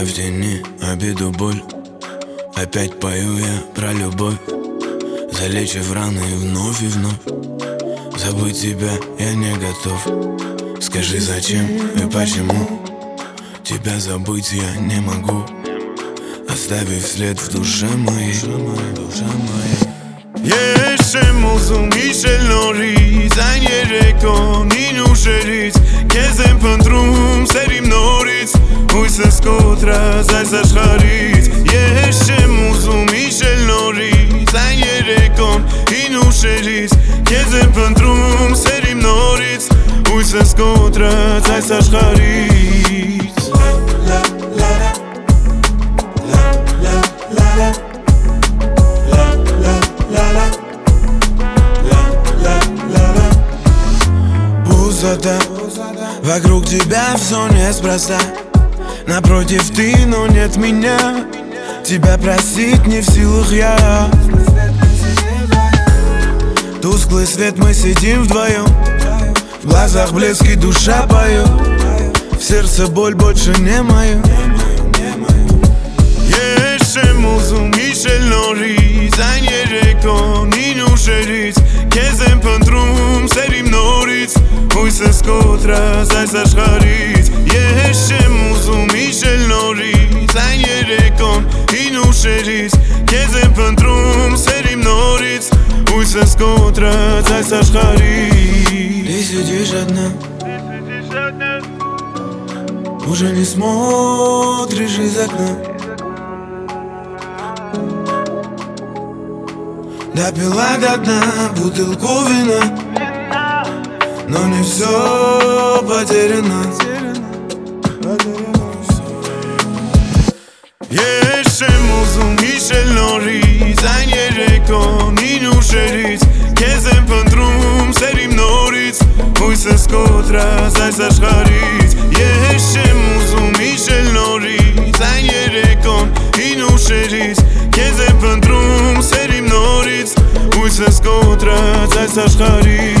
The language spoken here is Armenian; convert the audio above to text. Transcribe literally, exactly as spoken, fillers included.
я в тени, обиду, боль. Опять пою я про любовь, залечив раны и вновь и вновь. Забыть тебя я не готов. Скажи, зачем и почему тебя забыть я не могу, оставив след в душе моей, душе моей. Ես եմ ուզում իշել նորից այն երեկոն ին ուշերից, քեզ եմ փնտրում սերիմ նորից, հույսս կոտրած այս աշխարհից։ Ես եմ ուզում իշել նորից այն երեկոն ին ուշերից, քեզ եմ փնտրում սերիմ նորից, հույսս կոտրած այս աշխարհից։ Вокруг тебя все неспроста. Напротив ты, но нет меня. Тебя просить не в силах я. Тусклый свет, мы сидим вдвоем. В глазах блеск и душа поет. В сердце боль больше не мою. Ես եմ ուզում իշել նորից այն երեկոն ին ուշերից, քեզ եմ փնտրում սերիմ նորից, հույսս կոտրած այս աշխարհից։ Ես եմ ուզում իշել նորից այն երեկոն ին ուշերից, քեզ եմ փնտրում սերիմ նորից, հույսս կոտրած այս աշխարհից։ Ты сидишь одна, уже не смотришь из окна. Допила до дна бутылку вина, но не все потеряно. Ես եմ ուզում իշել նորից այն երեկոն ին ուշերից, քեզ եմ փնտրում սերիմ նորից, հույսս կոտրած այս աշխարհից։ Ես եմ ուզում իշել նորից այն երեկոն ին ուշերից, քեզ եմ փնտրում սերիմ նորից, հույսս կոտրած այս աշխարհից։